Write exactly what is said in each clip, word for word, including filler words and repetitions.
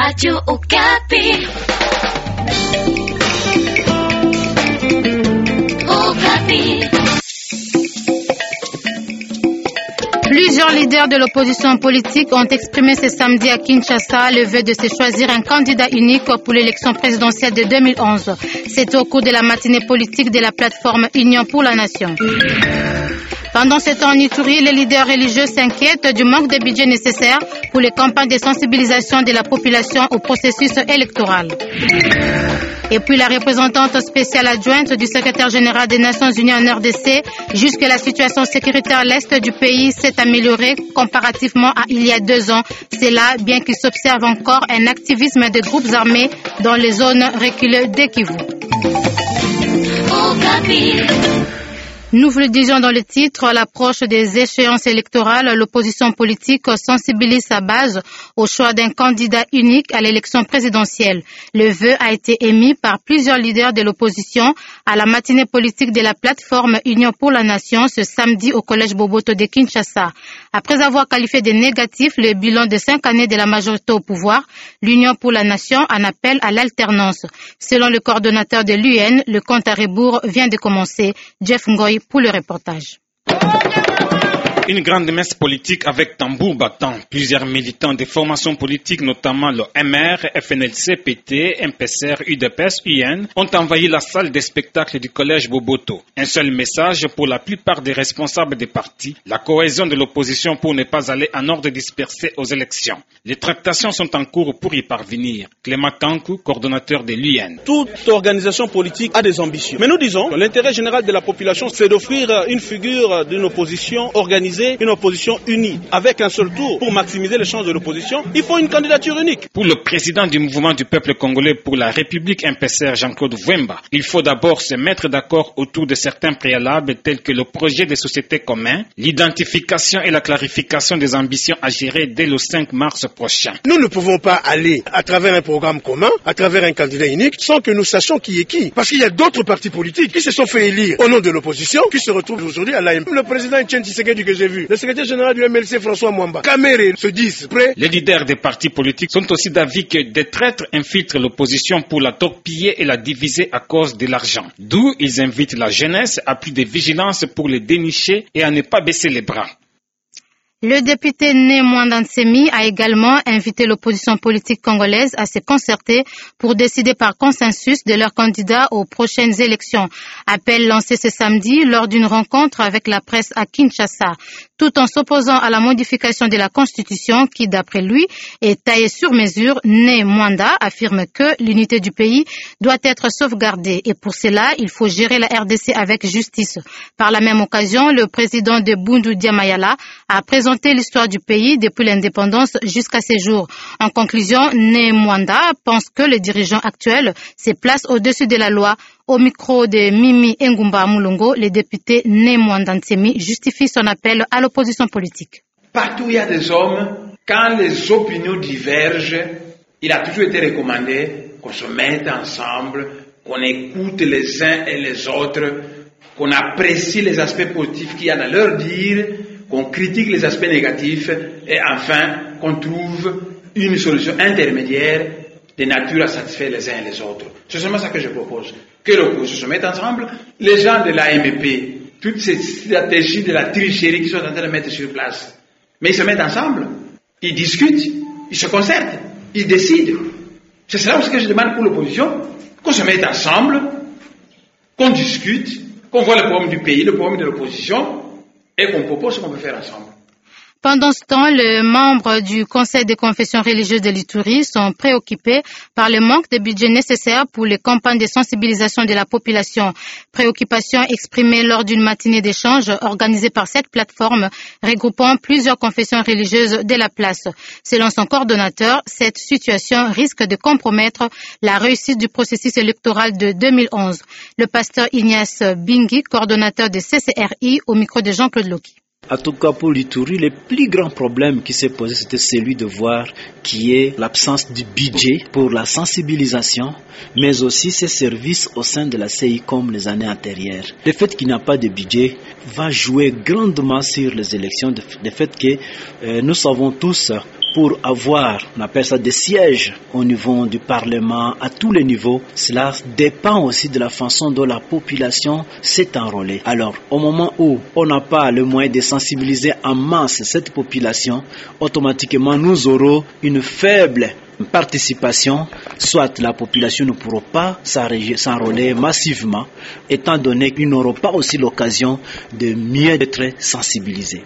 Radio Okapi. Okapi. Plusieurs leaders de l'opposition politique ont exprimé ce samedi à Kinshasa le vœu de se choisir un candidat unique pour l'élection présidentielle de deux mille onze. C'était au cours de la matinée politique de la plateforme Union pour la Nation. Pendant ce temps en Ituri, les leaders religieux s'inquiètent du manque de budget nécessaire pour les campagnes de sensibilisation de la population au processus électoral. Et puis la représentante spéciale adjointe du secrétaire général des Nations Unies en R D C, juge que la situation sécuritaire à l'est du pays s'est améliorée comparativement à il y a deux ans. C'est là, bien qu'il s'observe encore un activisme de groupes armés dans les zones reculées de Kivu. Nous vous le disions dans le titre, à l'approche des échéances électorales, l'opposition politique sensibilise sa base au choix d'un candidat unique à l'élection présidentielle. Le vœu a été émis par plusieurs leaders de l'opposition à la matinée politique de la plateforme Union pour la Nation ce samedi au collège Boboto de Kinshasa. Après avoir qualifié de négatif le bilan de cinq années de la majorité au pouvoir, l'Union pour la Nation en appelle à l'alternance. Selon le coordonnateur de l'U N, le compte à rebours vient de commencer. Jeff Ngoy pour le reportage. Une grande messe politique avec tambour battant. Plusieurs militants des formations politiques, notamment le M R, F N L C, P T, M P C R, U D P S, U N, ont envahi la salle des spectacles du collège Boboto. Un seul message pour la plupart des responsables des partis, la cohésion de l'opposition pour ne pas aller en ordre dispersé aux élections. Les tractations sont en cours pour y parvenir. Clément Kankou, coordonnateur de l'U N. Toute organisation politique a des ambitions. Mais nous disons que l'intérêt général de la population, c'est d'offrir une figure d'une opposition organisée, une opposition unie, avec un seul tour. Pour maximiser les chances de l'opposition, il faut une candidature unique. Pour le président du mouvement du peuple congolais pour la République M P C R, Jean-Claude Vwemba, il faut d'abord se mettre d'accord autour de certains préalables tels que le projet de société commun, l'identification et la clarification des ambitions à gérer dès le cinq mars prochain. Nous ne pouvons pas aller à travers un programme commun, à travers un candidat unique, sans que nous sachions qui est qui. Parce qu'il y a d'autres partis politiques qui se sont fait élire au nom de l'opposition, qui se retrouvent aujourd'hui à l'A M P. Le président Etienne Tshisekedi que j'ai vu, le secrétaire général du M L C François Mwamba, Kamere se disent prêts. Les leaders des partis politiques sont aussi d'avis que des traîtres infiltrent l'opposition pour la torpiller et la diviser à cause de l'argent. D'où ils invitent la jeunesse à plus de vigilance pour les dénicher et à ne pas baisser les bras. Le député Né Mwanda Nsemi a également invité l'opposition politique congolaise à se concerter pour décider par consensus de leur candidat aux prochaines élections. Appel lancé ce samedi lors d'une rencontre avec la presse à Kinshasa. Tout en s'opposant à la modification de la Constitution qui, d'après lui, est taillée sur mesure, Né Mwanda affirme que l'unité du pays doit être sauvegardée et pour cela, il faut gérer la R D C avec justice. Par la même occasion, le président de Bundu Diamayala a présenté l'histoire du pays depuis l'indépendance jusqu'à ces jours. En conclusion, Né Mwanda pense que le dirigeant actuel se place au-dessus de la loi. Au micro de Mimi Ngumba Mulongo, le député Né Mwanda Nsemi justifie son appel à l'opposition politique. Partout où il y a des hommes, quand les opinions divergent, il a toujours été recommandé qu'on se mette ensemble, qu'on écoute les uns et les autres, qu'on apprécie les aspects positifs qu'il y a dans leur dire, qu'on critique les aspects négatifs et enfin qu'on trouve une solution intermédiaire de nature à satisfaire les uns et les autres. C'est seulement ça que je propose. Que l'opposition se mette ensemble, les gens de l'A M P, toutes ces stratégies de la tricherie qui sont en train de mettre sur place. Mais ils se mettent ensemble, ils discutent, ils se concertent, ils décident. C'est cela aussi que je demande pour l'opposition, qu'on se mette ensemble, qu'on discute, qu'on voit le problème du pays, le problème de l'opposition, et qu'on propose ce qu'on peut faire ensemble. Pendant ce temps, les membres du Conseil des confessions religieuses de l'Ituri sont préoccupés par le manque de budget nécessaire pour les campagnes de sensibilisation de la population. Préoccupation exprimée lors d'une matinée d'échange organisée par cette plateforme regroupant plusieurs confessions religieuses de la place. Selon son coordonnateur, cette situation risque de compromettre la réussite du processus électoral de deux mille onze. Le pasteur Ignace Bingui, coordonnateur de C C R I, au micro de Jean-Claude Loki. En tout cas, pour l'Ituri, le plus grand problème qui s'est posé, c'était celui de voir qui est l'absence du budget pour la sensibilisation, mais aussi ses services au sein de la C I comme les années antérieures. Le fait qu'il n'y a pas de budget va jouer grandement sur les élections, le fait que euh, nous savons tous pour avoir, on appelle ça des sièges au niveau du Parlement, à tous les niveaux, cela dépend aussi de la façon dont la population s'est enrôlée. Alors, au moment où on n'a pas le moyen de sensibiliser en masse cette population, automatiquement nous aurons une faible participation, soit la population ne pourra pas s'enrôler massivement, étant donné qu'ils n'auront pas aussi l'occasion de mieux être sensibilisés.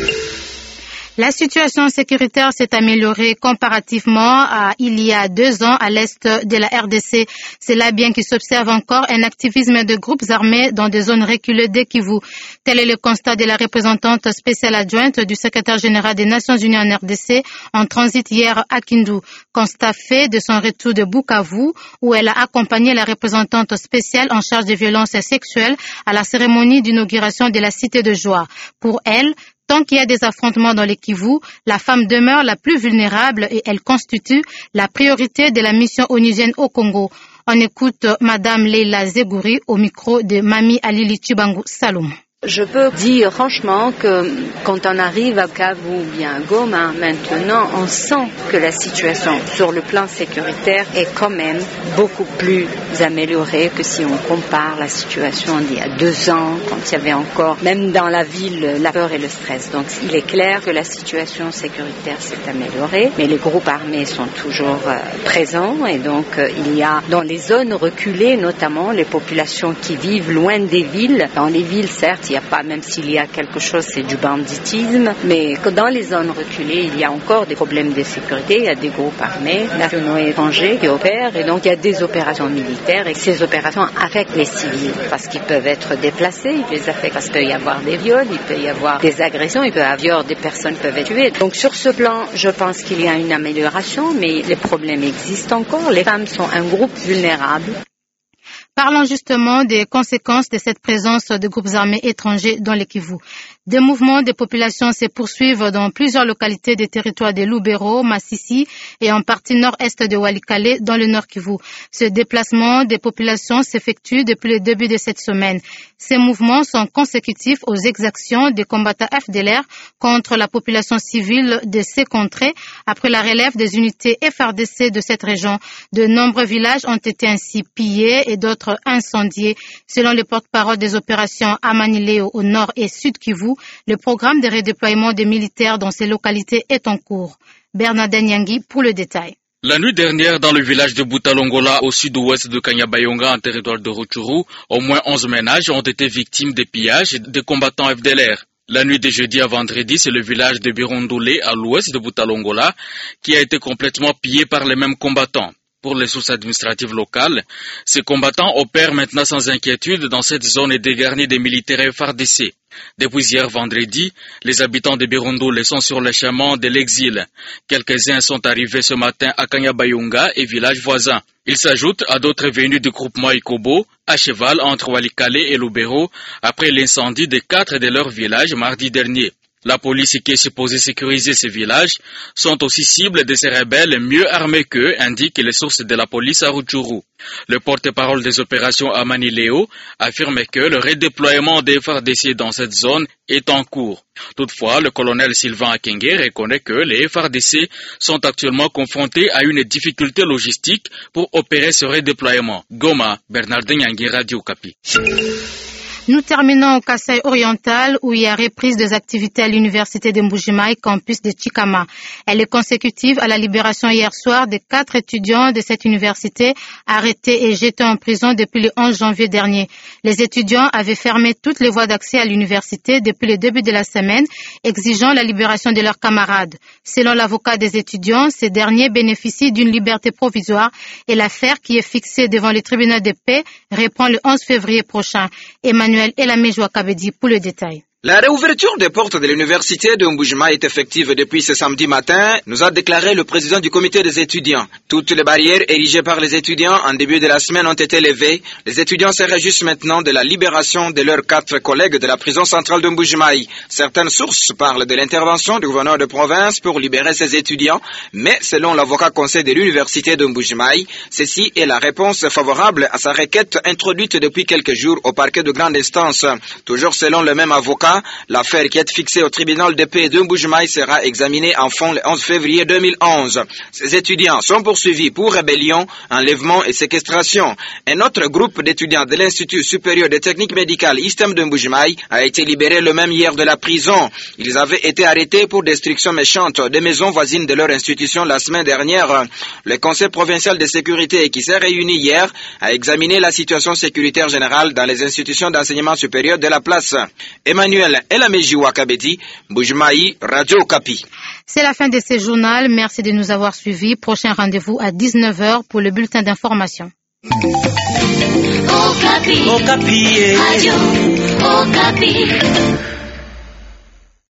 La situation sécuritaire s'est améliorée comparativement à il y a deux ans à l'est de la R D C. C'est là bien qu'il s'observe encore un activisme de groupes armés dans des zones reculées de Kivu. Tel est le constat de la représentante spéciale adjointe du secrétaire général des Nations Unies en R D C en transit hier à Kindu. Constat fait de son retour de Bukavu où elle a accompagné la représentante spéciale en charge des violences sexuelles à la cérémonie d'inauguration de la Cité de Joie. Pour elle, tant qu'il y a des affrontements dans les Kivu, la femme demeure la plus vulnérable et elle constitue la priorité de la mission onusienne au Congo. On écoute Madame Leila Zegouri au micro de Mami Alili Chibangu Saloum. Je peux dire franchement que quand on arrive à Bukavu ou bien à Goma, maintenant, on sent que la situation sur le plan sécuritaire est quand même beaucoup plus améliorée que si on compare la situation d'il y a deux ans, quand il y avait encore, même dans la ville, la peur et le stress. Donc il est clair que la situation sécuritaire s'est améliorée, mais les groupes armés sont toujours euh, présents et donc euh, il y a dans les zones reculées, notamment les populations qui vivent loin des villes. Dans les villes, certes, il n'y a pas, même s'il y a quelque chose, c'est du banditisme, mais que dans les zones reculées, il y a encore des problèmes de sécurité, il y a des groupes armés, nationaux et étrangers qui opèrent, et donc il y a des opérations militaires, et ces opérations affectent les civils, parce qu'ils peuvent être déplacés, ils les affectent, parce qu'il peut y avoir des viols, il peut y avoir des agressions, il peut y avoir des personnes qui peuvent être tuées. Donc sur ce plan, je pense qu'il y a une amélioration, mais les problèmes existent encore, les femmes sont un groupe vulnérable. Parlons justement des conséquences de cette présence de groupes armés étrangers dans le Kivu. Des mouvements de population se poursuivent dans plusieurs localités des territoires de Lubero, Massissi et en partie nord-est de Walikale dans le nord Kivu. Ce déplacement des populations s'effectue depuis le début de cette semaine. Ces mouvements sont consécutifs aux exactions des combattants F D L R contre la population civile de ces contrées. Après la relève des unités F A R D C de cette région, de nombreux villages ont été ainsi pillés et d'autres incendiés. Selon les porte-parole des opérations Amanileo au nord et sud Kivu, le programme de redéploiement des militaires dans ces localités est en cours. Bernardin Nyangi pour le détail. La nuit dernière, dans le village de Butalongola, au sud-ouest de Kanyabayonga, en territoire de Rutshuru, au moins onze ménages ont été victimes des pillages des combattants F D L R. La nuit de jeudi à vendredi, c'est le village de Birondoulé, à l'ouest de Butalongola, qui a été complètement pillé par les mêmes combattants. Pour les sources administratives locales, ces combattants opèrent maintenant sans inquiétude dans cette zone dégarnie des militaires F A R D C. Depuis hier vendredi, les habitants de Birondoulé sont sur le chemin de l'exil. Quelques-uns sont arrivés ce matin à Kanyabayonga et villages voisins. Ils s'ajoutent à d'autres venus du groupement Ikobo, à cheval entre Walikale et Lubero, après l'incendie de quatre de leurs villages mardi dernier. La police qui est supposée sécuriser ces villages sont aussi cibles de ces rebelles mieux armés qu'eux, indiquent les sources de la police à Rutshuru. Le porte-parole des opérations Amanileo affirme que le redéploiement des F A R D C dans cette zone est en cours. Toutefois, le colonel Sylvain Akenge reconnaît que les F A R D C sont actuellement confrontés à une difficulté logistique pour opérer ce redéploiement. Goma, Bernardin Nyangi, Radio Kapi. Nous terminons au Kasaï oriental où il y a reprise des activités à l'université de Mbujimaï, campus de Chikama. Elle est consécutive à la libération hier soir de quatre étudiants de cette université arrêtés et jetés en prison depuis le onze janvier dernier. Les étudiants avaient fermé toutes les voies d'accès à l'université depuis le début de la semaine, exigeant la libération de leurs camarades. Selon l'avocat des étudiants, ces derniers bénéficient d'une liberté provisoire et l'affaire qui est fixée devant le tribunal de paix reprend le onze février prochain. Emmanuel et la Méjoua Kabedi pour le détail. La réouverture des portes de l'université de Mbujimaï est effective depuis ce samedi matin, nous a déclaré le président du comité des étudiants. Toutes les barrières érigées par les étudiants en début de la semaine ont été levées. Les étudiants se réjouissent maintenant de la libération de leurs quatre collègues de la prison centrale de Mbujimaï. Certaines sources parlent de l'intervention du gouverneur de province pour libérer ces étudiants, mais selon l'avocat conseil de l'université de Mbujimaï, ceci est la réponse favorable à sa requête introduite depuis quelques jours au parquet de grande instance. Toujours selon le même avocat, pas, l'affaire qui est fixée au tribunal de paix de Mbuji-Mayi sera examinée en fond le onze février deux mille onze. Ces étudiants sont poursuivis pour rébellion, enlèvement et séquestration. Un autre groupe d'étudiants de l'Institut supérieur de technique médicale I S T E M de Mbuji-Mayi a été libéré le même hier de la prison. Ils avaient été arrêtés pour destruction méchante des maisons voisines de leur institution la semaine dernière. Le Conseil provincial de sécurité qui s'est réuni hier a examiné la situation sécuritaire générale dans les institutions d'enseignement supérieur de la place. Emmanuel Elameji Wakabedi, Mbuji-Mayi, Radio Okapi. C'est la fin de ce journal. Merci de nous avoir suivis. Prochain rendez-vous à dix-neuf heures pour le bulletin d'information. Okapi. Okapi. Radio Okapi.